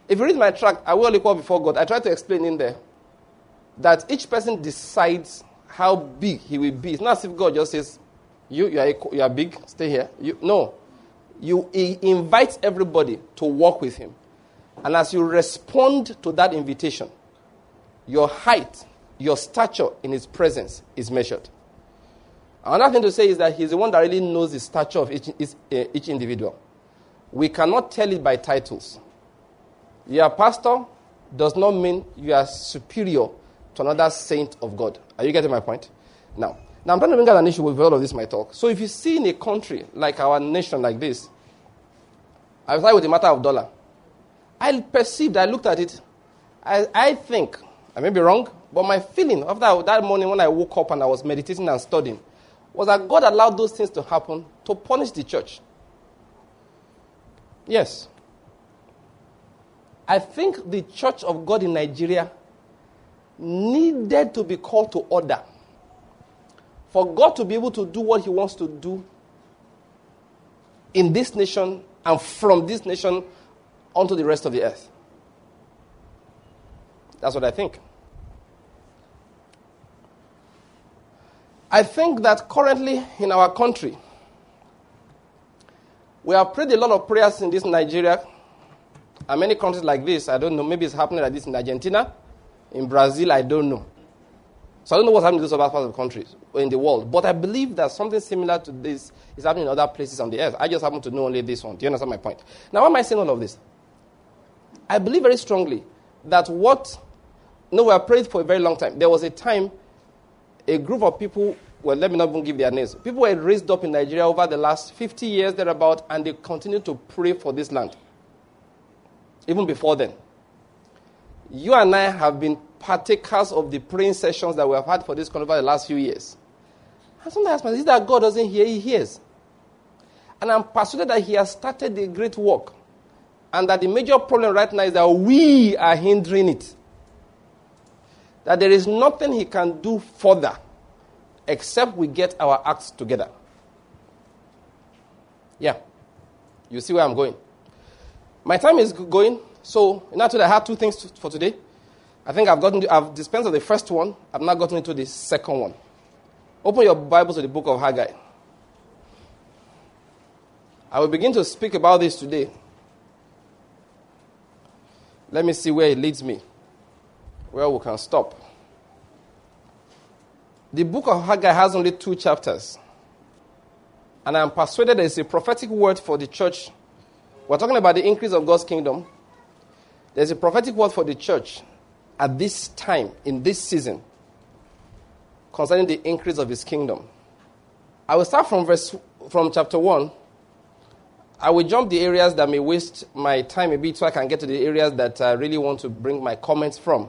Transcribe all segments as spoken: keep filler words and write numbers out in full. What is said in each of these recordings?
If you read my tract, I will equal before God. I try to explain in there that each person decides how big he will be. It's not as if God just says, you, you, are, you are big, stay here. You, no. You, he invites everybody to walk with him. And as you respond to that invitation, your height, your stature in his presence is measured. Another thing to say is that he's the one that really knows the stature of each, each, uh, each individual. We cannot tell it by titles. Your pastor does not mean you are superior to another saint of God. Are you getting my point? Now, now I'm trying to bring out an issue with all of this, my talk. So if you see in a country like our nation like this, I started with the matter of dollar. I perceived, I looked at it, I, I think, I may be wrong, but my feeling after that morning when I woke up and I was meditating and studying was that God allowed those things to happen to punish the church. Yes. I think the Church of God in Nigeria needed to be called to order for God to be able to do what he wants to do in this nation and from this nation onto the rest of the earth. That's what I think. I think that currently in our country, we have prayed a lot of prayers in this Nigeria and many countries like this. I don't know, maybe it's happening like this in Argentina, in Brazil, I don't know. So I don't know what's happening in those other parts of countries in the world. But I believe that something similar to this is happening in other places on the earth. I just happen to know only this one. Do you understand my point? Now, why am I saying all of this? I believe very strongly that what... No, we have prayed for a very long time. There was a time a group of people, well, let me not even give their names. People were raised up in Nigeria over the last fifty years, thereabout, and they continue to pray for this land. Even before then. You and I have been partakers of the praying sessions that we have had for this country over the last few years. And sometimes I ask myself, is it that God doesn't hear? He hears. And I'm persuaded that he has started a great work. And that the major problem right now is that we are hindering it. That there is nothing he can do further except we get our acts together. Yeah. You see where I'm going. My time is going, so now I have two things for today. I think I've gotten to, I've dispensed of the first one. I've not gotten into the second one. Open your Bibles to the book of Haggai. I will begin to speak about this today. Let me see where it leads me. Where we can stop. The book of Haggai has only two chapters. And I'm persuaded there is a prophetic word for the church. We're talking about the increase of God's kingdom. There's a prophetic word for the church at this time, in this season, concerning the increase of his kingdom. I will start from verse from chapter one. I will jump the areas that may waste my time a bit so I can get to the areas that I really want to bring my comments from.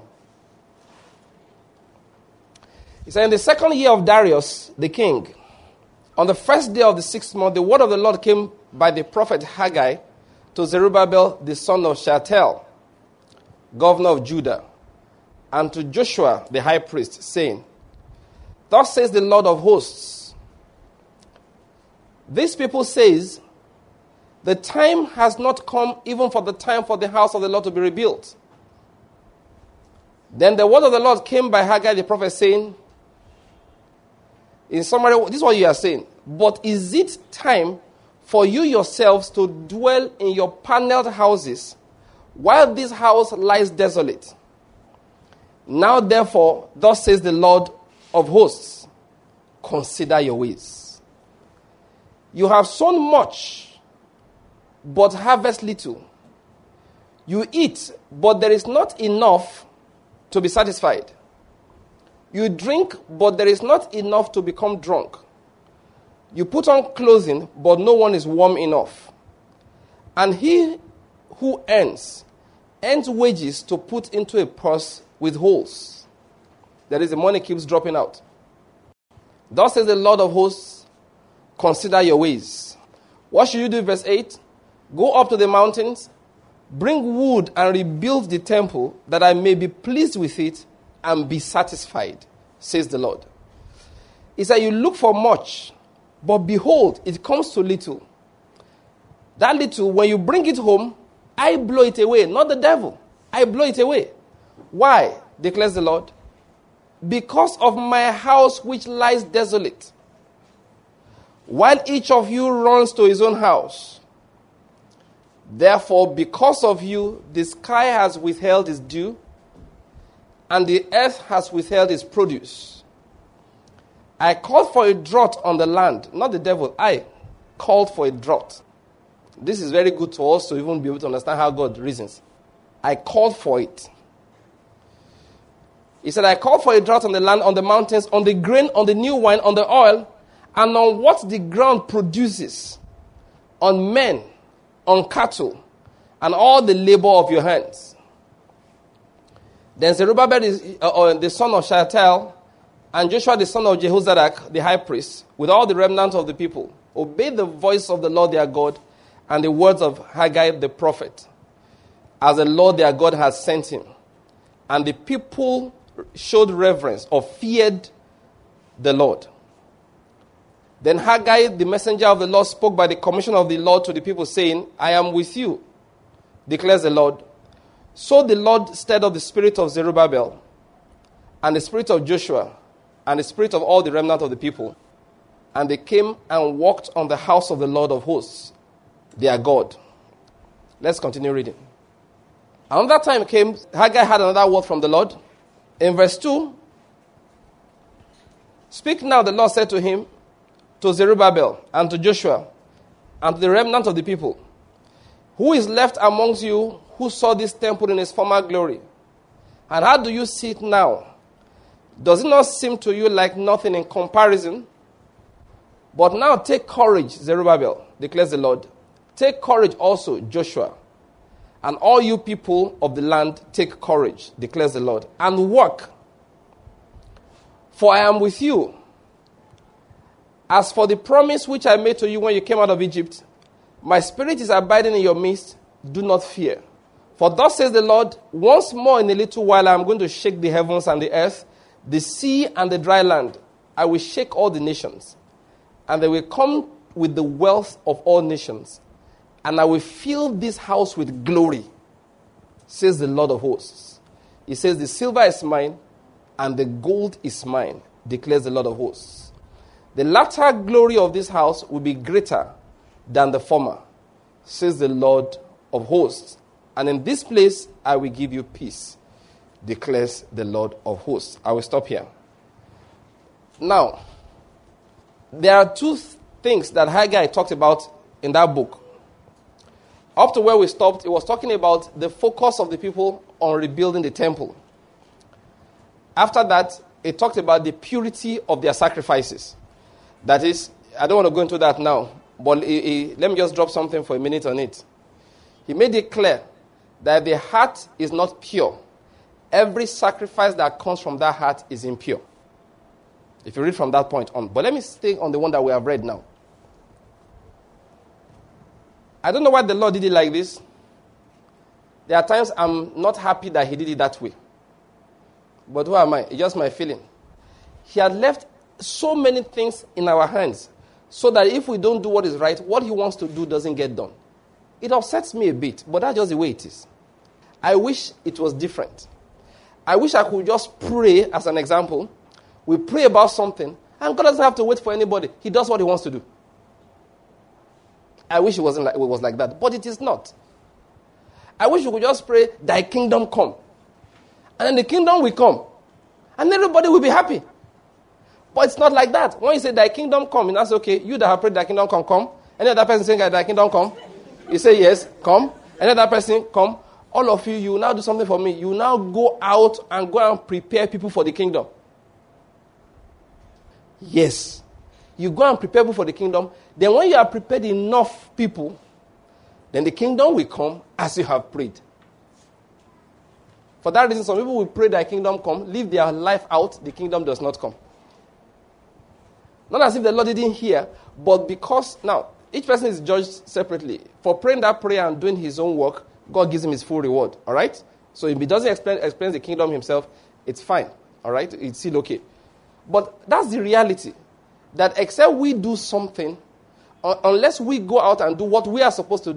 He said, in the second year of Darius, the king, on the first day of the sixth month, the word of the Lord came by the prophet Haggai to Zerubbabel, the son of Shealtiel, governor of Judah, and to Joshua, the high priest, saying, thus says the Lord of hosts, these people says, the time has not come even for the time for the house of the Lord to be rebuilt. Then the word of the Lord came by Haggai the prophet, saying, in summary, this is what you are saying. But is it time for you yourselves to dwell in your paneled houses while this house lies desolate? Now therefore, thus says the Lord of hosts, consider your ways. You have sown much, but harvest little. You eat, but there is not enough to be satisfied. You drink, but there is not enough to become drunk. You put on clothing, but no one is warm enough. And he who earns, earns wages to put into a purse with holes. That is, the money keeps dropping out. Thus says the Lord of hosts, consider your ways. What should you do? Verse eight. Go up to the mountains, bring wood and rebuild the temple, that I may be pleased with it and be satisfied, says the Lord. He said, you look for much, but behold, it comes to little. That little, when you bring it home, I blow it away, not the devil. I blow it away. Why? Declares the Lord. Because of my house which lies desolate. While each of you runs to his own house. Therefore, because of you, the sky has withheld its dew, and the earth has withheld its produce. I called for a drought on the land, not the devil. I called for a drought. This is very good to us to even be able to understand how God reasons. I called for it. He said, I called for a drought on the land, on the mountains, on the grain, on the new wine, on the oil, and on what the ground produces, on men, on cattle, and all the labor of your hands. Then Zerubbabel, is, uh, uh, the son of Shealtiel, and Joshua the son of Jehozadak, the high priest, with all the remnant of the people, obeyed the voice of the Lord their God and the words of Haggai the prophet, as the Lord their God has sent him. And the people showed reverence or feared the Lord. Then Haggai, the messenger of the Lord, spoke by the commission of the Lord to the people, saying, I am with you, declares the Lord. So the Lord stirred up the spirit of Zerubbabel, and the spirit of Joshua, and the spirit of all the remnant of the people. And they came and walked on the house of the Lord of hosts, their God. Let's continue reading. Another time came, Haggai had another word from the Lord. In verse two, speak now, the Lord said to him, to Zerubbabel, and to Joshua, and to the remnant of the people, who is left amongst you who saw this temple in its former glory? And how do you see it now? Does it not seem to you like nothing in comparison? But now take courage, Zerubbabel, declares the Lord. Take courage also, Joshua. And all you people of the land, take courage, declares the Lord, and work. For I am with you. As for the promise which I made to you when you came out of Egypt, my spirit is abiding in your midst. Do not fear. For thus says the Lord, once more in a little while I am going to shake the heavens and the earth, the sea and the dry land. I will shake all the nations, and they will come with the wealth of all nations. And I will fill this house with glory, says the Lord of hosts. He says, the silver is mine, and the gold is mine, declares the Lord of hosts. The latter glory of this house will be greater than the former, says the Lord of hosts. And in this place I will give you peace, declares the Lord of hosts. I will stop here. Now, there are two th- things that Haggai talked about in that book. Up to where we stopped, it was talking about the focus of the people on rebuilding the temple. After that, it talked about the purity of their sacrifices. That is, I don't want to go into that now, but he, he, let me just drop something for a minute on it. He made it clear that the heart is not pure. Every sacrifice that comes from that heart is impure. If you read from that point on. But let me stay on the one that we have read now. I don't know why the Lord did it like this. There are times I'm not happy that he did it that way. But who am I? It's just my feeling. He had left so many things in our hands so that if we don't do what is right, what he wants to do doesn't get done. It upsets me a bit, but that's just the way it is. I wish it was different. I wish I could just pray, as an example. We pray about something, and God doesn't have to wait for anybody. He does what he wants to do. I wish it wasn't like, it was like that, but it is not. I wish we could just pray, thy kingdom come. And then the kingdom will come. And everybody will be happy. But it's not like that. When you say thy kingdom come, and that's okay, you that have prayed thy kingdom come, come. Any other person saying thy kingdom come, you say yes, come. Any other person, come. All of you, you will now do something for me. You will now go out and go and prepare people for the kingdom. Yes. You go and prepare people for the kingdom. Then when you have prepared enough people, then the kingdom will come as you have prayed. For that reason, some people will pray thy kingdom come, live their life out, the kingdom does not come. Not as if the Lord didn't hear, but because, now, each person is judged separately. For praying that prayer and doing his own work, God gives him his full reward, all right? So if he doesn't explain, explain the kingdom himself, it's fine, all right? It's still okay. But that's the reality, that except we do something, uh, unless we go out and do what we are supposed to do,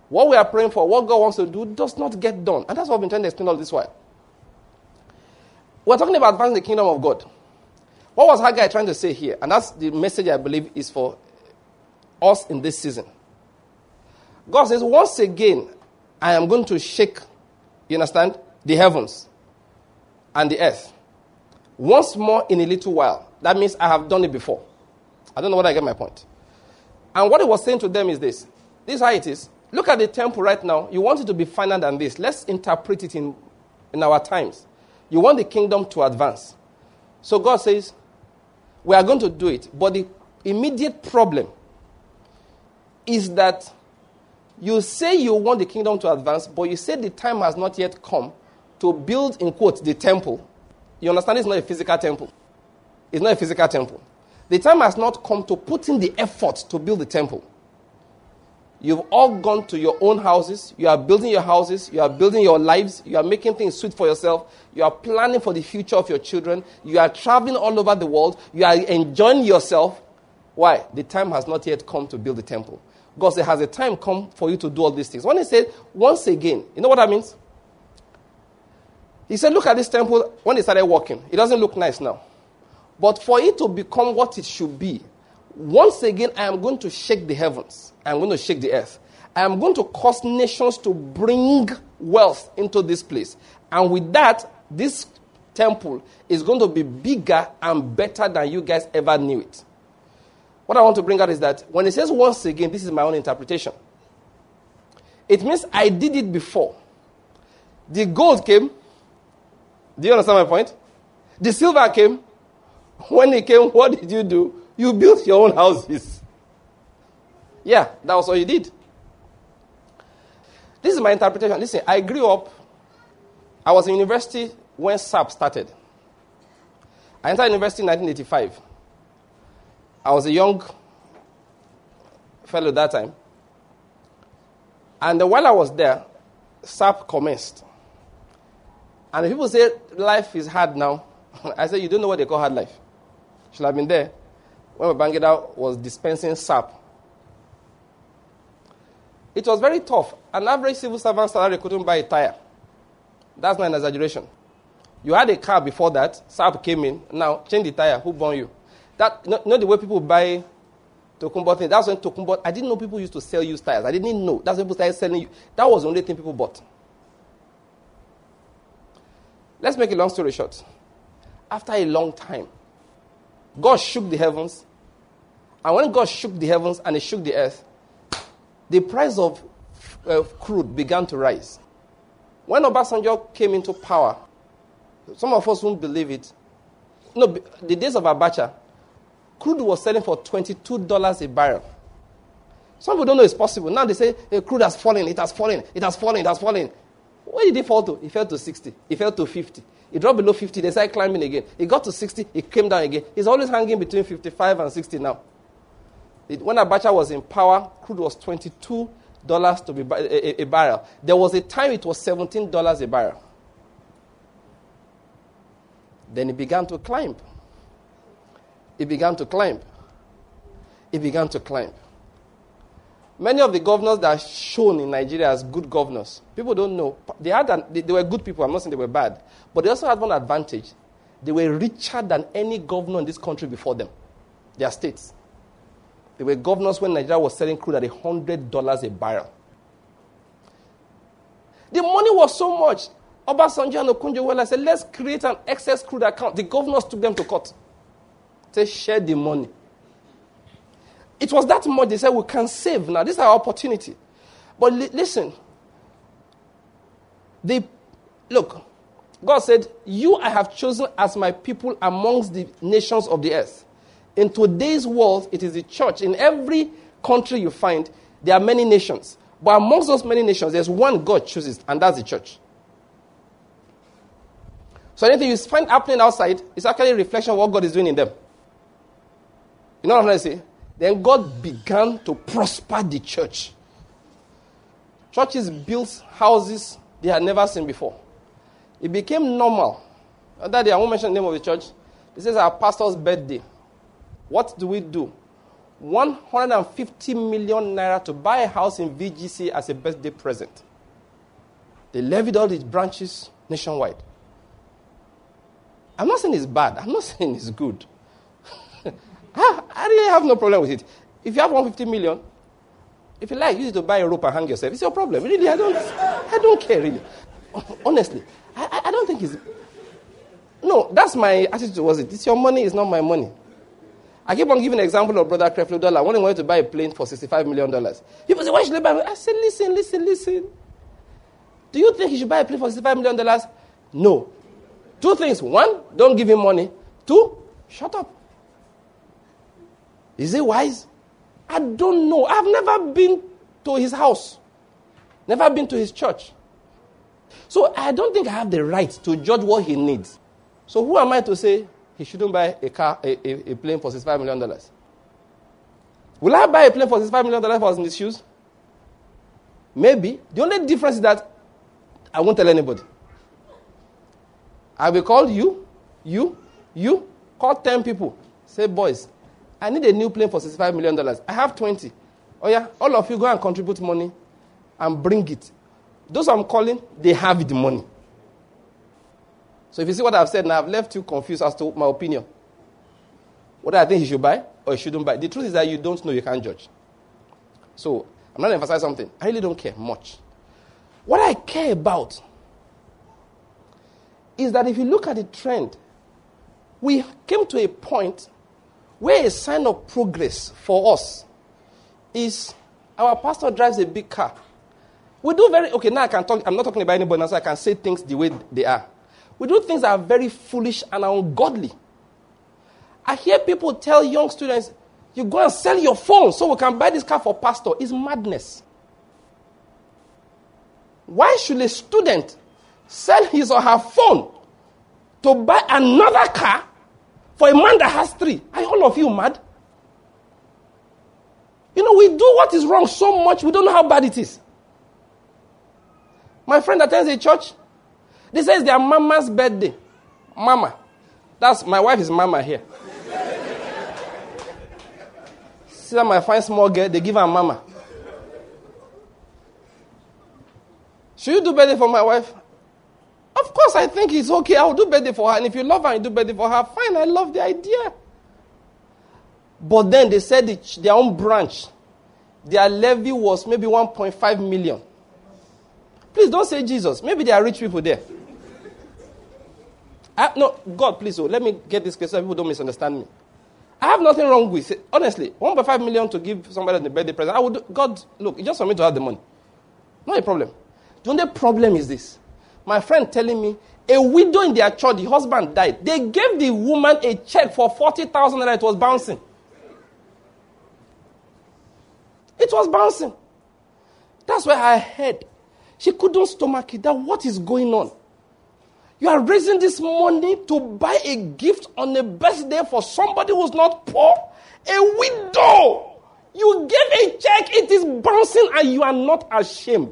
what we are praying for, what God wants to do, does not get done. And that's what I've been trying to explain all this while. We're talking about advancing the kingdom of God. What was Haggai trying to say here? And that's the message I believe is for us in this season. God says, once again, I am going to shake, you understand, the heavens and the earth. Once more in a little while. That means I have done it before. I don't know whether I get my point. And what he was saying to them is this. This is how it is. Look at the temple right now. You want it to be finer than this. Let's interpret it in, in our times. You want the kingdom to advance. So God says, we are going to do it. But the immediate problem is that you say you want the kingdom to advance, but you say the time has not yet come to build, in quote, the temple. You understand it's not a physical temple. It's not a physical temple. The time has not come to put in the effort to build the temple. You've all gone to your own houses. You are building your houses. You are building your lives. You are making things sweet for yourself. You are planning for the future of your children. You are traveling all over the world. You are enjoying yourself. Why? The time has not yet come to build the temple. God said, has a time come for you to do all these things. When he said, once again, you know what that means? He said, look at this temple when they started working. It doesn't look nice now. But for it to become what it should be, once again, I am going to shake the heavens. I am going to shake the earth. I am going to cause nations to bring wealth into this place. And with that, this temple is going to be bigger and better than you guys ever knew it. What I want to bring out is that when it says once again, this is my own interpretation. It means I did it before. The gold came. Do you understand my point? The silver came. When it came, what did you do? You built your own houses. Yeah, that was what you did. This is my interpretation. Listen, I grew up. I was in university when S A P started. I entered university in nineteen eighty-five. I was a young fellow that time. And while I was there, S A P commenced. And the people say life is hard now. I said, you don't know what they call hard life. Should have been there when Babangida was dispensing S A P. It was very tough. An average civil servant salary couldn't buy a tire. That's not an exaggeration. You had a car before that. S A P came in. Now, change the tire. Who born you? That, not, not the way people buy Tokumbo things. That's when Tokumbo, I didn't know people used to sell used tires. I didn't know. That's when people started selling you. That was the only thing people bought. Let's make a long story short. After a long time, God shook the heavens. And when God shook the heavens and he shook the earth, the price of uh, crude began to rise. When Obasanjo came into power, some of us won't believe it. No, the days of Abacha, crude was selling for twenty-two dollars a barrel. Some people don't know it's possible. Now they say, hey, crude has fallen, it has fallen, it has fallen, it has fallen. Where did it fall to? It fell to sixty. It fell to fifty. It dropped below fifty. They started climbing again. It got to sixty. It came down again. It's always hanging between fifty-five and sixty now. It, when Abacha was in power, crude was twenty-two dollars to be a, a, a barrel. There was a time it was seventeen dollars a barrel. Then it began to climb. It began to climb. It began to climb. Many of the governors that are shown in Nigeria as good governors, people don't know. They had an, they, they were good people. I'm not saying they were bad. But they also had one advantage. They were richer than any governor in this country before them. Their states. They were governors when Nigeria was selling crude at one hundred dollars a barrel. The money was so much. Obasanjo and Okonjo-Iweala said, let's create an excess crude account. The governors took them to court. They share the money. It was that much they said we can save now. This is our opportunity. But li- listen. They, look, God said, you I have chosen as my people amongst the nations of the earth. In today's world, it is the church. In every country you find, there are many nations. But amongst those many nations, there's one God chooses, and that's the church. So anything you find happening outside is actually a reflection of what God is doing in them. You know what I'm trying to say? Then God began to prosper the church. Churches built houses they had never seen before. It became normal. That day, I won't mention the name of the church. This is our pastor's birthday. What do we do? one hundred fifty million naira to buy a house in V G C as a birthday present. They levied all these branches nationwide. I'm not saying it's bad. I'm not saying it's good. I, I really have no problem with it. If you have one hundred fifty million, if you like, use it to buy a rope and hang yourself. It's your problem. Really, I don't, I don't care, really. Honestly, I, I don't think it's... No, that's my attitude towards it. It's your money, it's not my money. I keep on giving an example of Brother Creflo Dollar when he wanted to buy a plane for sixty-five million dollars. People say, why should he buy? I said, listen, listen, listen. Do you think he should buy a plane for sixty-five million dollars? No. Two things. One, don't give him money. Two, shut up. Is it wise? I don't know. I've never been to his house. Never been to his church. So I don't think I have the right to judge what he needs. So who am I to say he shouldn't buy a car, a, a, a plane for sixty-five million dollars? Will I buy a plane for sixty-five million dollars if I was in his shoes? Maybe. The only difference is that I won't tell anybody. I will call you, you, you, call ten people. Say, boys, I need a new plane for sixty-five million dollars. I have twenty. Oh yeah, all of you go and contribute money and bring it. Those I'm calling, they have the money. So if you see what I've said now, I've left you confused as to my opinion. Whether I think he should buy or he shouldn't buy. The truth is that you don't know, you can't judge. So I'm not going to emphasize something. I really don't care much. What I care about is that if you look at the trend, we came to a point where a sign of progress for us is our pastor drives a big car. We do very, okay, now I can talk, I'm not talking about anybody now, so I can say things the way they are. We do things that are very foolish and ungodly. I hear people tell young students, you go and sell your phone so we can buy this car for pastor. It's madness. Why should a student sell his or her phone to buy another car for a man that has three? Are all of you mad? You know, we do what is wrong so much, we don't know how bad it is. My friend attends a church. They say it's their mama's birthday. Mama. That's, my wife is mama here. See that my fine small girl, they give her mama. Should you do birthday for my wife? Of course, I think it's okay. I'll do birthday for her. And if you love her and do birthday for her, fine, I love the idea. But then they said it, their own branch, their levy was maybe one point five million. Please don't say Jesus. Maybe there are rich people there. I, no, God, please, oh, let me get this clear so people don't misunderstand me. I have nothing wrong with it. Honestly, one point five million to give somebody the birthday present. I would, God, look, it's just for me to have the money. Not a problem. The only problem is this. My friend telling me, a widow in their church, the husband died. They gave the woman a check for forty thousand naira. It was bouncing. It was bouncing. That's why I heard. She couldn't stomach it. That what is going on? You are raising this money to buy a gift on a birthday for somebody who's not poor. A widow. You gave a check. It is bouncing and you are not ashamed.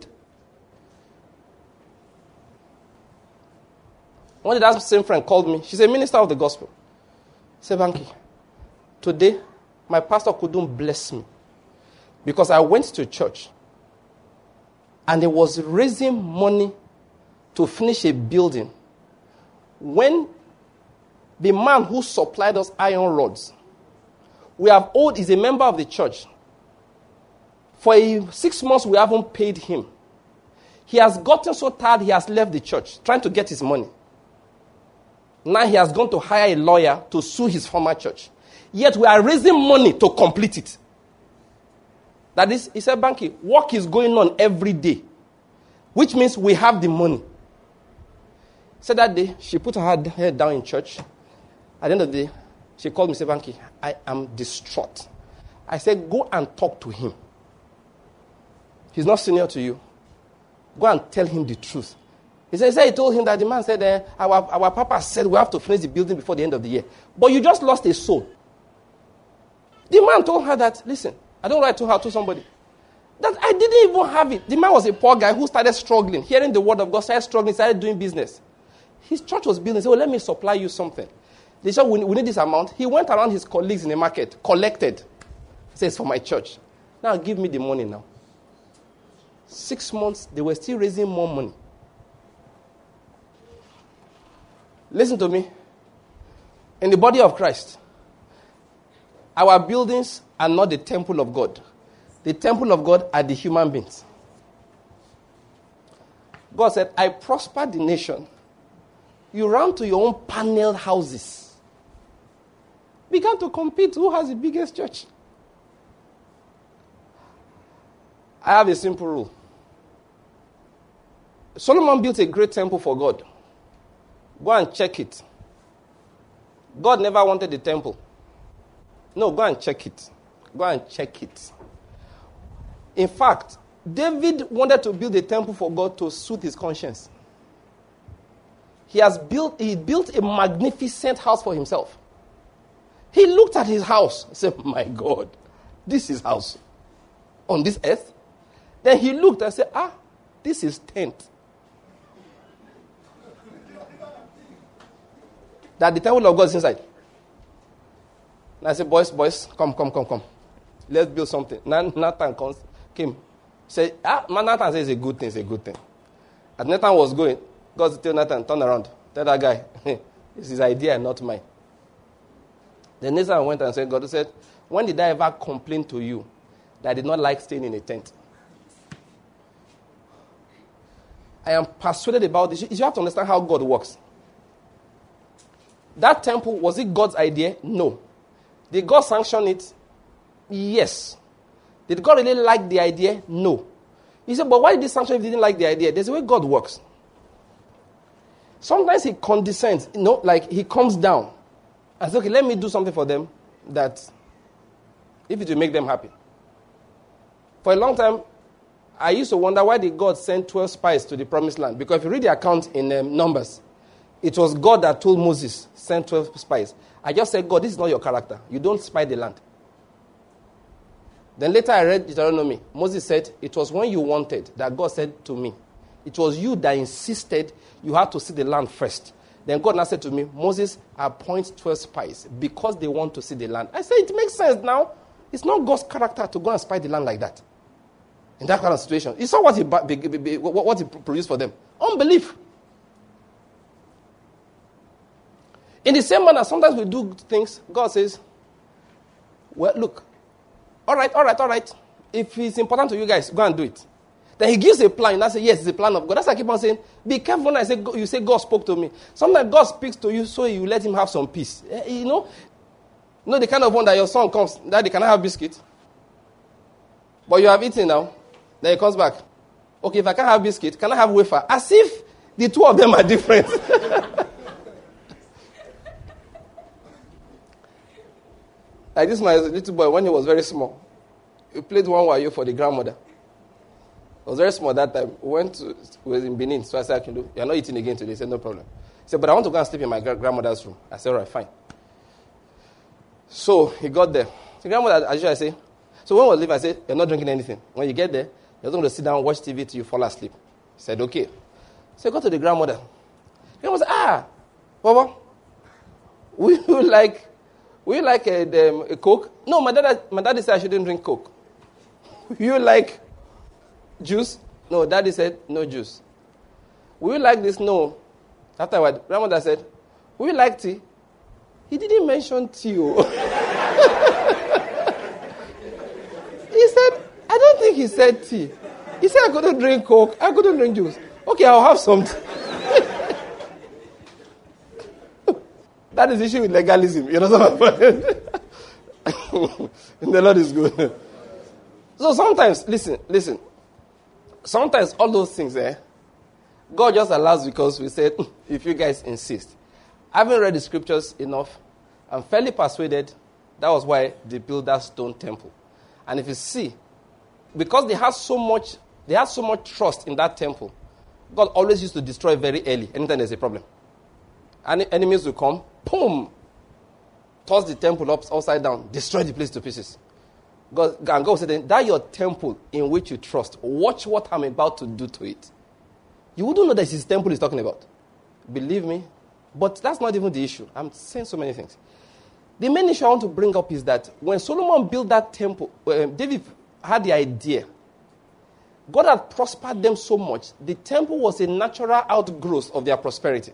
One day that same friend called me. She's a minister of the gospel. Say, Banky, today my pastor couldn't bless me because I went to church and he was raising money to finish a building when the man who supplied us iron rods, we have owed, is a member of the church. For a, six months we haven't paid him. He has gotten so tired he has left the church trying to get his money. Now he has gone to hire a lawyer to sue his former church. Yet we are raising money to complete it. That is, he said, Banky, work is going on every day. Which means we have the money. So that day, she put her head down in church. At the end of the day, she called me and said, Banky, I am distraught. I said, go and talk to him. He's not senior to you. Go and tell him the truth. He said, he, said, he told him that the man said, eh, our, our papa said we have to finish the building before the end of the year. But you just lost a soul. The man told her that, listen, I don't write to her, to somebody. That I didn't even have it. The man was a poor guy who started struggling, hearing the word of God, started struggling, started doing business. His church was building. He said, well, let me supply you something. They said, we, we need this amount. He went around his colleagues in the market, collected. Says for my church. Now give me the money now. Six months, they were still raising more money. Listen to me. In the body of Christ, our buildings are not the temple of God. The temple of God are the human beings. God said, I prospered the nation. You ran to your own paneled houses. Began to compete. Who has the biggest church? I have a simple rule. Solomon built a great temple for God. Go and check it. God never wanted the temple. No, go and check it. Go and check it. In fact, David wanted to build a temple for God to soothe his conscience. He has built, he built a magnificent house for himself. He looked at his house and said, my God, this is house on this earth. Then he looked and said, ah, this is tent. That the temple of God is inside. And I said, boys, boys, come, come, come, come. Let's build something. Nathan comes, came. Say, ah, Nathan says it's a good thing, it's a good thing. As Nathan was going, God said, tell Nathan, turn around. Tell that guy, it's his idea, not mine. Then Nathan went and said, God said, when did I ever complain to you that I did not like staying in a tent? I am persuaded about this. You have to understand how God works. That temple, was it God's idea? No. Did God sanction it? Yes. Did God really like the idea? No. He said, but why did he sanction if he didn't like the idea? There's a way God works. Sometimes he condescends, you know, like he comes down and says, okay, let me do something for them that, if it will make them happy. For a long time, I used to wonder why did God send twelve spies to the promised land? Because if you read the account in um, Numbers, it was God that told Moses, send twelve spies. I just said, God, this is not your character. You don't spy the land. Then later I read Deuteronomy. Moses said, it was when you wanted that God said to me, it was you that insisted you had to see the land first. Then God now said to me, Moses, appoint twelve spies because they want to see the land. I said, it makes sense now. It's not God's character to go and spy the land like that. In that kind of situation. You saw what he, what he produced for them. Unbelief. In the same manner, sometimes we do things, God says, well, look, all right, all right, all right. If it's important to you guys, go and do it. Then he gives a plan, and I say, yes, it's a plan of God. That's why I keep on saying, be careful when I say, you say God spoke to me. Sometimes God speaks to you so you let him have some peace. You know, you know the kind of one that your son comes, Daddy, can I have biscuit? But you have eaten now. Then he comes back. Okay, if I can't have biscuit, can I have wafer? As if the two of them are different. Like this, my little boy, when he was very small, he played one wayo for the grandmother. He was very small that time. We went to, he was in Benin, so I said, I can do. You're not eating again today. He said, no problem. He said, but I want to go and sleep in my grandmother's room. I said, all right, fine. So he got there. The grandmother, as usual, I say, so when we leave, I said, you're not drinking anything. When you get there, you're going to sit down, watch T V till you fall asleep. He said, okay. So I go to the grandmother. The grandmother said, ah, Baba, we would like, we like a, um, a Coke? No, my dad, my daddy said I shouldn't drink Coke. You like juice? No, daddy said no juice. Will you like this? No. Afterward, grandmother said, will you like tea? He didn't mention tea. Oh. He said, I don't think he said tea. He said I couldn't drink Coke, I couldn't drink juice. Okay, I'll have some tea. That is the issue with legalism. You know what I'm saying? The Lord is good. So sometimes, listen, listen. Sometimes all those things, eh, God just allows because we said, if you guys insist. I haven't read the scriptures enough. I'm fairly persuaded that was why they built that stone temple. And if you see, because they had so much, they had so much trust in that temple, God always used to destroy very early, anytime there's a problem. And enemies will come, boom, toss the temple up, upside down, destroy the place to pieces. God, and God said, that your temple in which you trust, watch what I'm about to do to it. You wouldn't know that it's his temple he's talking about. Believe me. But that's not even the issue. I'm saying so many things. The main issue I want to bring up is that when Solomon built that temple, uh, David had the idea. God had prospered them so much, the temple was a natural outgrowth of their prosperity.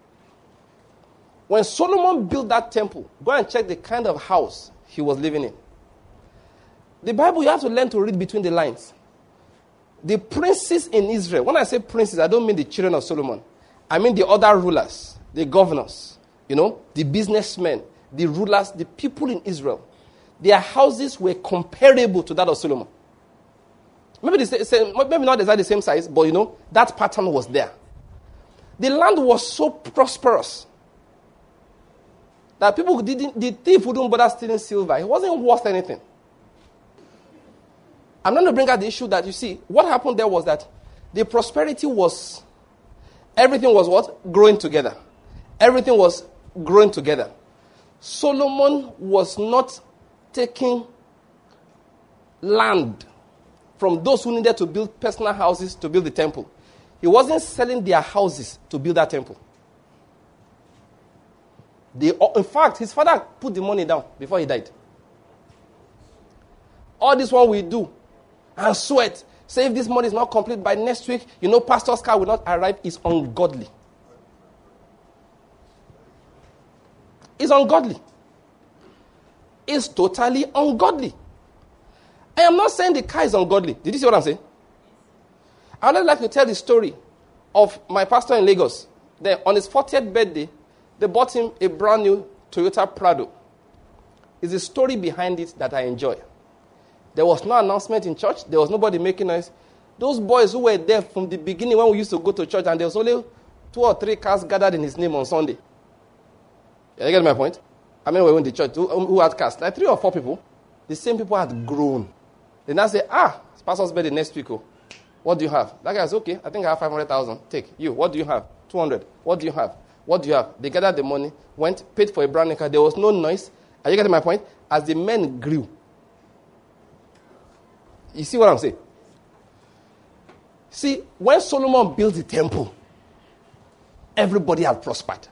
When Solomon built that temple, go and check the kind of house he was living in. The Bible, you have to learn to read between the lines. The princes in Israel, when I say princes, I don't mean the children of Solomon. I mean the other rulers, the governors, you know, the businessmen, the rulers, the people in Israel. Their houses were comparable to that of Solomon. Maybe, the same, maybe not exactly the same size, but you know, that pattern was there. The land was so prosperous that people didn't, the thief wouldn't bother stealing silver. It wasn't worth anything. I'm going to bring out the issue that, you see, what happened there was that the prosperity was, everything was what? Growing together. Everything was growing together. Solomon was not taking land from those who needed to build personal houses to build the temple. He wasn't selling their houses to build that temple. They, in fact, his father put the money down before he died. All this one we do and sweat. Say if this money is not complete by next week, you know, pastor's car will not arrive, is ungodly. It's ungodly. It's totally ungodly. I am not saying the car is ungodly. Did you see what I'm saying? I would like to tell the story of my pastor in Lagos. Then on his fortieth birthday, they bought him a brand new Toyota Prado. It's a story behind it that I enjoy. There was no announcement in church. There was nobody making noise. Those boys who were there from the beginning when we used to go to church, and there was only two or three cars gathered in his name on Sunday. You get my point? I mean, we went to church. Who, who had cars? Like three or four people. The same people had grown. They now say, ah, it's pastor's birthday next week. Oh. What do you have? That guy says, okay, I think I have five hundred thousand. Take. You, what do you have? two hundred. What do you have? What do you have? They gathered the money, went, paid for a brand new car. There was no noise. Are you getting my point? As the men grew. You see what I'm saying? See, when Solomon built the temple, everybody had prospered.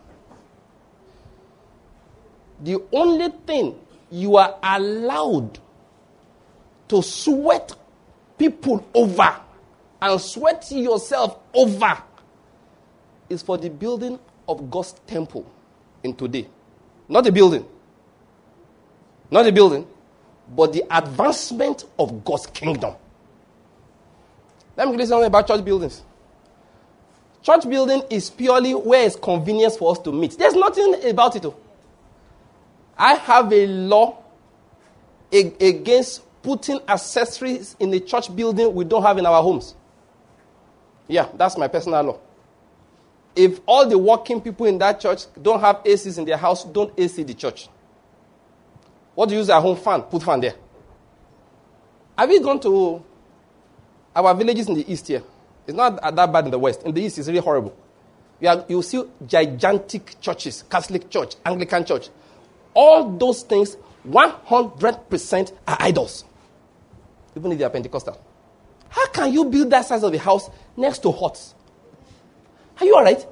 The only thing you are allowed to sweat people over and sweat yourself over is for the building of God's temple in today. Not the building. Not the building, but the advancement of God's kingdom. Let me tell you something about church buildings. Church building is purely where it's convenience for us to meet. There's nothing about it. I have a law against putting accessories in the church building we don't have in our homes. Yeah, that's my personal law. If all the working people in that church don't have A Cs in their house, don't A C the church. What do you use at home? Fan. Put fan there. Have you gone to our villages in the east here? It's not that bad in the west. In the east, it's really horrible. You, are, you see gigantic churches, Catholic church, Anglican church. All those things, one hundred percent are idols. Even if they are Pentecostal. How can you build that size of a house next to huts? Are you all right?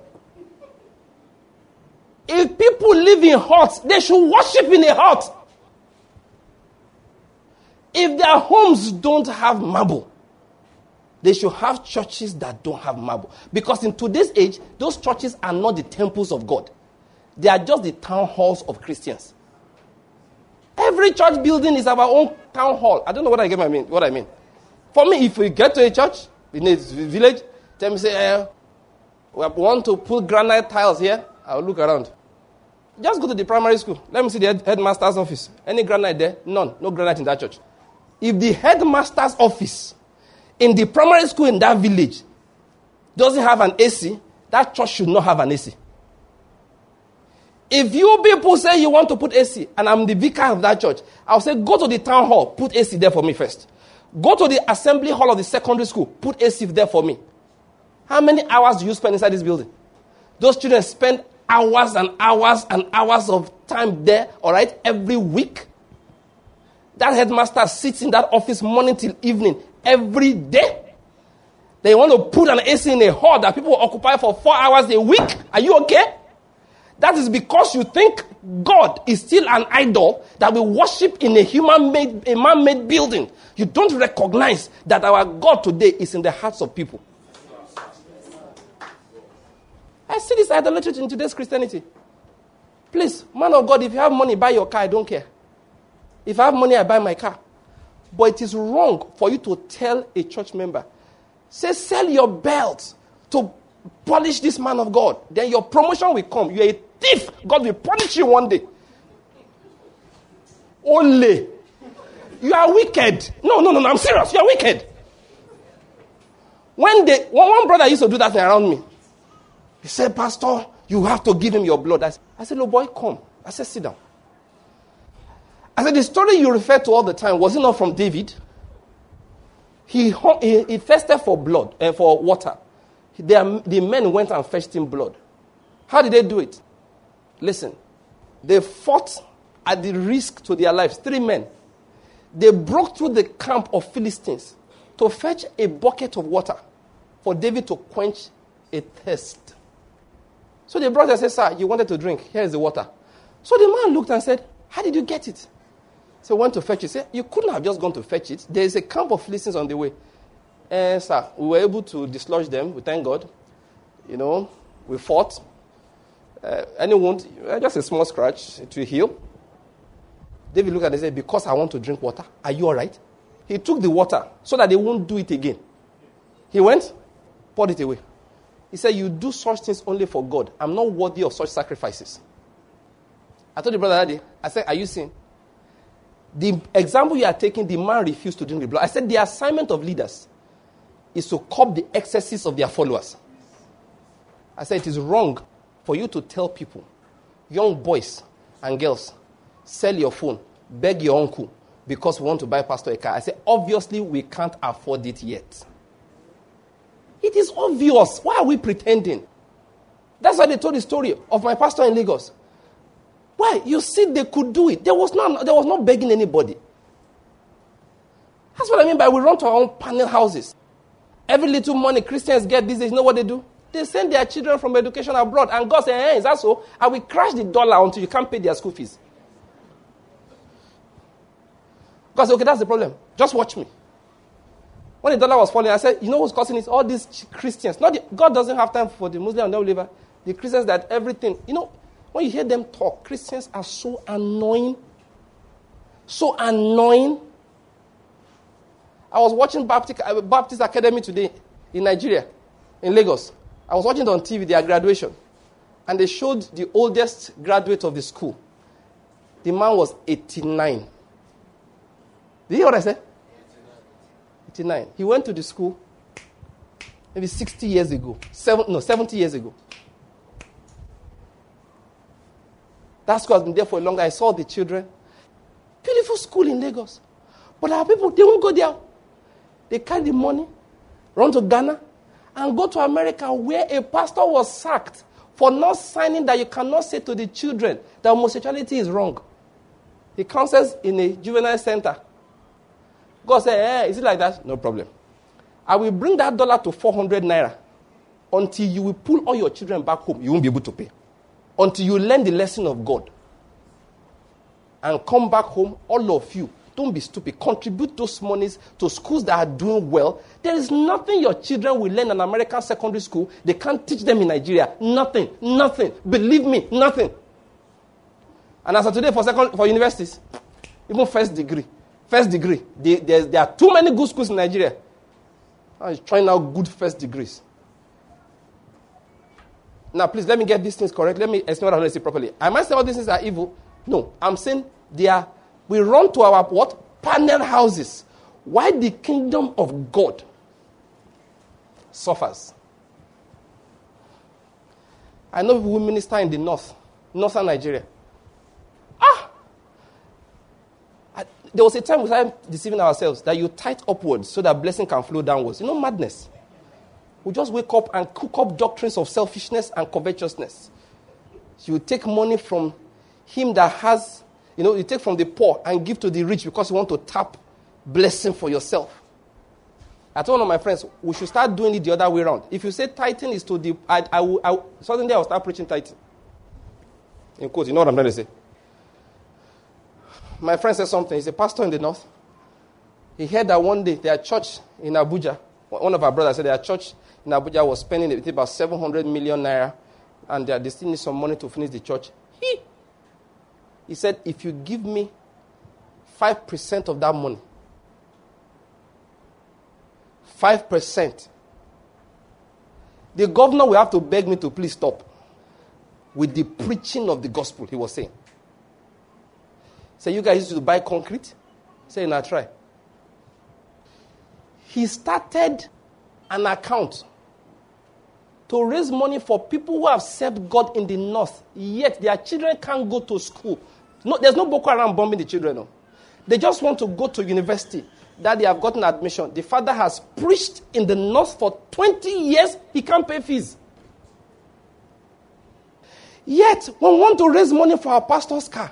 If people live in huts, they should worship in a hut. If their homes don't have marble, they should have churches that don't have marble. Because in today's age, those churches are not the temples of God. They are just the town halls of Christians. Every church building is our own town hall. I don't know what I get my mean. What I mean. For me, if we get to a church in a village, tell me say, eh, we want to put granite tiles here. I'll look around. Just go to the primary school. Let me see the head, headmaster's office. Any granite there? None. No granite in that church. If the headmaster's office in the primary school in that village doesn't have an A C, that church should not have an A C. If you people say you want to put A C, and I'm the vicar of that church, I'll say, go to the town hall, put A C there for me first. Go to the assembly hall of the secondary school, put A C there for me. How many hours do you spend inside this building? Those children spend hours and hours and hours of time there, all right, every week. That headmaster sits in that office morning till evening, every day. They want to put an A C in a hall that people will occupy for four hours a week. Are you okay? That is because you think God is still an idol that we worship in a human-made, a man-made building. You don't recognize that our God today is in the hearts of people. I see this idolatry in today's Christianity. Please, man of God, if you have money, buy your car, I don't care. If I have money, I buy my car. But it is wrong for you to tell a church member, say, sell your belt to polish this man of God. Then your promotion will come. You're a thief. God will punish you one day. Only. You are wicked. No, no, no, no, I'm serious. You are wicked. When they, one, one brother used to do that thing around me. He said, Pastor, you have to give him your blood. I said, I said, little boy, come. I said, sit down. I said, the story you refer to all the time, was it not from David? He, he, he thirsted for blood, uh, for water. The, the men went and fetched him blood. How did they do it? Listen, they fought at the risk to their lives. Three men. They broke through the camp of Philistines to fetch a bucket of water for David to quench a thirst. So they brought it and said, sir, you wanted to drink. Here is the water. So the man looked and said, how did you get it? So went to fetch it. He said, you couldn't have just gone to fetch it. There is a camp of Philistines on the way. And sir, we were able to dislodge them. We thank God. You know, we fought. Uh, any wound, uh, just a small scratch, it will heal. David looked at it and said, because I want to drink water, are you all right? He took the water so that they won't do it again. He went, poured it away. He said, you do such things only for God. I'm not worthy of such sacrifices. I told the brother that day, I said, are you seeing? The example you are taking, the man refused to drink the blood. I said, the assignment of leaders is to curb the excesses of their followers. I said, it is wrong for you to tell people, young boys and girls, sell your phone, beg your uncle, because we want to buy pastor a car. I said, obviously, we can't afford it yet. It is obvious. Why are we pretending? That's why they told the story of my pastor in Lagos. Why? You see, they could do it. There was not, there was not begging anybody. That's what I mean by we run to our own panel houses. Every little money Christians get these days, you know what they do? They send their children from education abroad. And God said, hey, is that so? I will crash the dollar until you can't pay their school fees. God said, okay, that's the problem. Just watch me. When the dollar was falling, I said, you know what's causing it? All these Christians. Not the, God doesn't have time for the Muslim and non-believer. The Christians that everything. You know, when you hear them talk, Christians are so annoying. So annoying. I was watching Baptist, uh, Baptist Academy today in Nigeria, in Lagos. I was watching it on T V, their graduation. And they showed the oldest graduate of the school. The man was eighty-nine. Did you hear what I said? eighty-nine. He went to the school maybe sixty years ago. Seven, no, seventy years ago. That school has been there for a long time. I saw the children. Beautiful school in Lagos. But our people, they won't go there. They carry the money, run to Ghana, and go to America where a pastor was sacked for not signing that you cannot say to the children that homosexuality is wrong. He counsels in a juvenile center. God said, hey, is it like that? No problem. I will bring that dollar to four hundred naira until you will pull all your children back home. You won't be able to pay. Until you learn the lesson of God. And come back home, all of you. Don't be stupid. Contribute those monies to schools that are doing well. There is nothing your children will learn in American secondary school. They can't teach them in Nigeria. Nothing. Nothing. Believe me, nothing. And as of today, for second, for universities, even first degree, first degree, they, there are too many good schools in Nigeria. I'm trying out good first degrees. Now, please, let me get these things correct. Let me explain what I want to say properly. Am I saying all these things are evil? No. I'm saying they are. We run to our what? Panel houses. Why the kingdom of God suffers? I know people who minister in the north, northern Nigeria. Ah! I, there was a time we started deceiving ourselves that you tithe upwards so that blessing can flow downwards. You know, madness. We just wake up and cook up doctrines of selfishness and covetousness. So you take money from him that has, you know, you take from the poor and give to the rich because you want to tap blessing for yourself. I told one of my friends, we should start doing it the other way around. If you say tithing is to the, I, I, I, I, suddenly I will start preaching tithing. In quotes, you know what I'm trying to say? My friend said something. He's a pastor in the north. He heard that one day their church in Abuja, one of our brothers said their church in Abuja was spending about seven hundred million naira, and they still need some money to finish the church. He, he said, if you give me five percent of that money, five percent, the governor will have to beg me to please stop with the preaching of the gospel, he was saying. So you guys used to buy concrete? Say, now try. He started an account to raise money for people who have served God in the north, yet their children can't go to school. No, there's no Boko Haram bombing the children. No. They just want to go to university, that they have gotten admission. The father has preached in the north for twenty years. He can't pay fees. Yet, when we want to raise money for our pastor's car,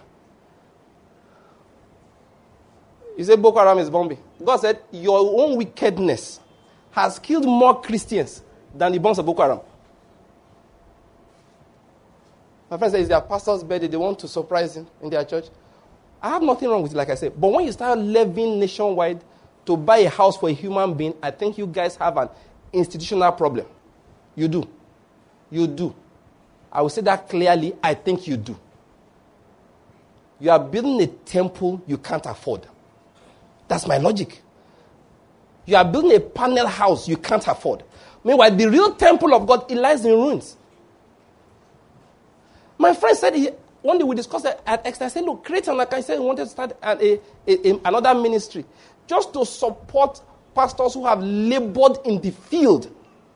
you say Boko Haram is bombing. God said, your own wickedness has killed more Christians than the bombs of Boko Haram. My friend said, it's their pastor's birthday. They want to surprise him in their church. I have nothing wrong with it, like I said. But when you start living nationwide to buy a house for a human being, I think you guys have an institutional problem. You do. You do. I will say that clearly. I think you do. You are building a temple you can't afford. That's my logic. You are building a panel house you can't afford. Meanwhile, the real temple of God, it lies in ruins. My friend said, he, one day we discussed it at Exeter. I said, look, create an account. He said he wanted to start an, a, a, a, another ministry just to support pastors who have labored in the field.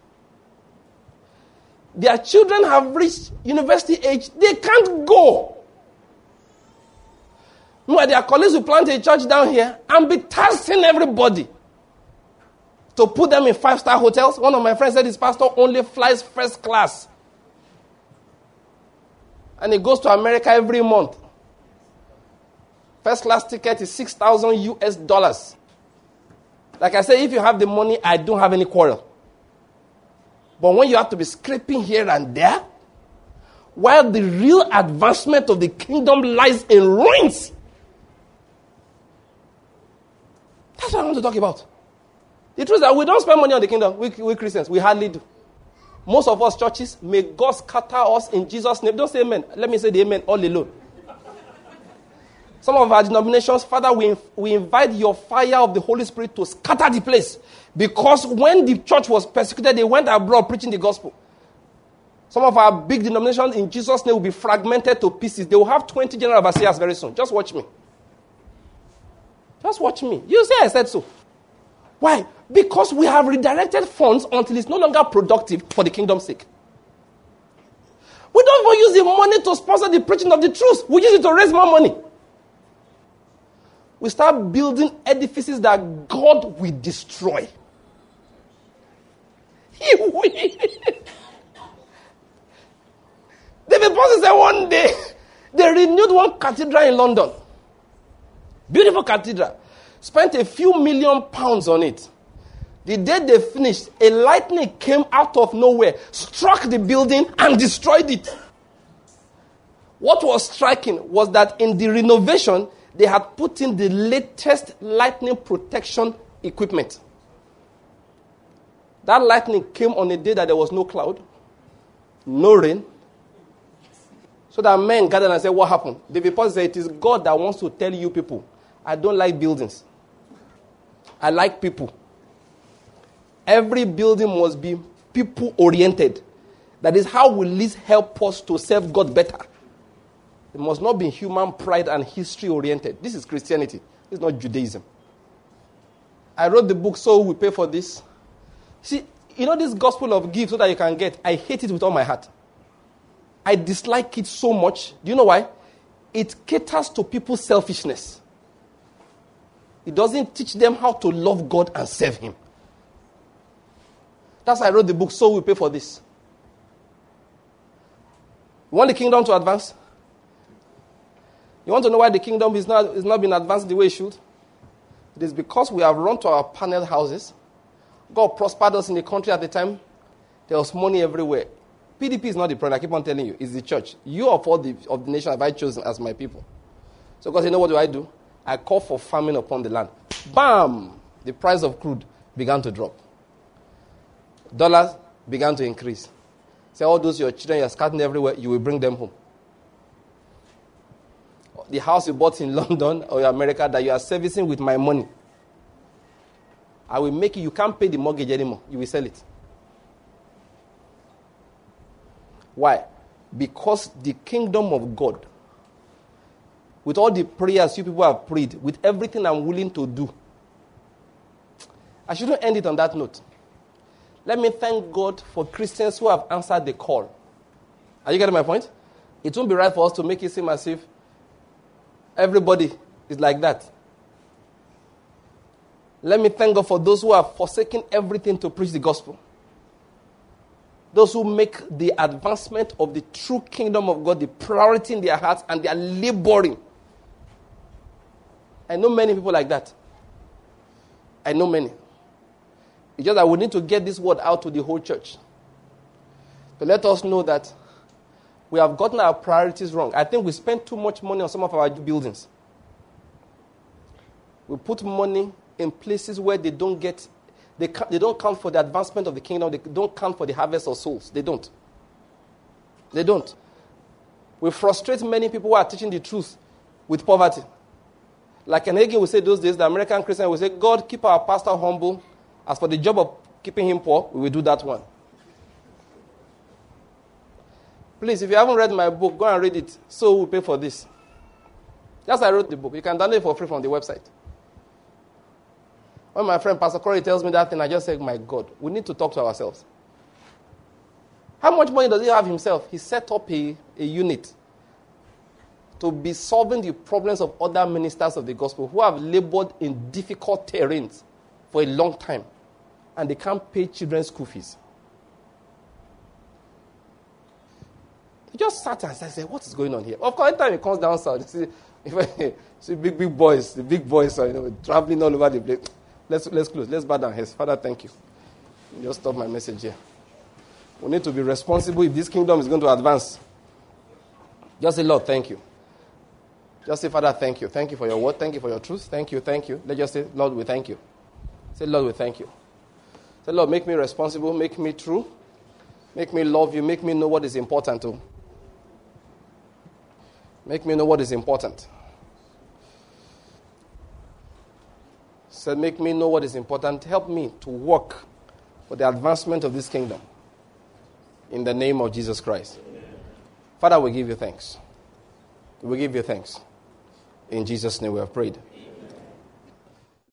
Their children have reached university age. They can't go. Meanwhile, their colleagues will plant a church down here and be tasking everybody to put them in five-star hotels. One of my friends said his pastor only flies first class. And he goes to America every month. First class ticket is six thousand U S dollars. Like I said, if you have the money, I don't have any quarrel. But when you have to be scraping here and there, while the real advancement of the kingdom lies in ruins, that's what I want to talk about. The truth is that we don't spend money on the kingdom. We, we Christians, we hardly do. Most of us churches, may God scatter us in Jesus' name. Don't say amen. Let me say the amen all alone. Some of our denominations, Father, we, we invite your fire of the Holy Spirit to scatter the place. Because when the church was persecuted, they went abroad preaching the gospel. Some of our big denominations in Jesus' name will be fragmented to pieces. They will have twenty general overseers very soon. Just watch me. Just watch me. You say I said so. Why? Because we have redirected funds until it's no longer productive for the kingdom's sake. We don't even use the money to sponsor the preaching of the truth. We use it to raise more money. We start building edifices that God will destroy. He will. David Paul said one day, they renewed one cathedral in London. Beautiful cathedral. Spent a few million pounds on it. The day they finished, a lightning came out of nowhere, struck the building and destroyed it. What was striking was that in the renovation, they had put in the latest lightning protection equipment. That lightning came on a day that there was no cloud, no rain. So that men gathered and said, what happened? David Paul said, it is God that wants to tell you people, I don't like buildings. I like people. Every building must be people-oriented. That is how will this help us to serve God better. It must not be human pride and history-oriented. This is Christianity. This is not Judaism. I wrote the book, So We Pay for This. See, you know this gospel of give so that you can get. I hate it with all my heart. I dislike it so much. Do you know why? It caters to people's selfishness. It doesn't teach them how to love God and serve Him. That's why I wrote the book, So We Pay for This. You want the kingdom to advance? You want to know why the kingdom is not, is not being advanced the way it should? It is because we have run to our panel houses. God prospered us in the country at the time. There was money everywhere. P D P is not the problem. I keep on telling you. It's the church. You of all the, of the nation have I chosen as my people. So because you know what do I do? I call for famine upon the land. Bam! The price of crude began to drop. Dollars began to increase. Say all those your children you're scattered everywhere, you will bring them home. The house you bought in London or America that you are servicing with my money, I will make you, you can't pay the mortgage anymore. You will sell it. Why? Because the kingdom of God, with all the prayers you people have prayed, with everything I'm willing to do, I shouldn't end it on that note. Let me thank God for Christians who have answered the call. Are you getting my point? It won't be right for us to make it seem as if everybody is like that. Let me thank God for those who have forsaken everything to preach the gospel. Those who make the advancement of the true kingdom of God the priority in their hearts and they are laboring. I know many people like that. I know many. It's just that we need to get this word out to the whole church. To let us know that we have gotten our priorities wrong. I think we spend too much money on some of our buildings. We put money in places where they don't get, they, they don't count for the advancement of the kingdom. They don't count for the harvest of souls. They don't. They don't. We frustrate many people who are teaching the truth with poverty. Like Ken Hagin would say those days, the American Christian would say, God, keep our pastor humble. As for the job of keeping him poor, we will do that one. Please, if you haven't read my book, go and read it. So we'll pay for this. Just I wrote the book. You can download it for free from the website. When my friend Pastor Corey tells me that thing, I just say, my God, we need to talk to ourselves. How much money does he have himself? He set up a, a unit to be solving the problems of other ministers of the gospel who have labored in difficult terrains for a long time. And they can't pay children's school fees. He just sat and said, what is going on here? Of course, every time he comes down south, you see, see big, big boys, the big boys are, you know, traveling all over the place. Let's, let's close. Let's bow down heads. Father, thank you. Just stop my message here. We need to be responsible if this kingdom is going to advance. Just say, Lord, thank you. Just say, Father, thank you. Thank you for your word. Thank you for your truth. Thank you, thank you. Let's just say, Lord, we thank you. Say, Lord, we thank you. Say, Lord, make me responsible. Make me true. Make me love you. Make me know what is important to. Make me know what is important. Said, make me know what is important. Help me to work for the advancement of this kingdom. In the name of Jesus Christ. Amen. Father, we give you thanks. We give you thanks. In Jesus' name we have prayed.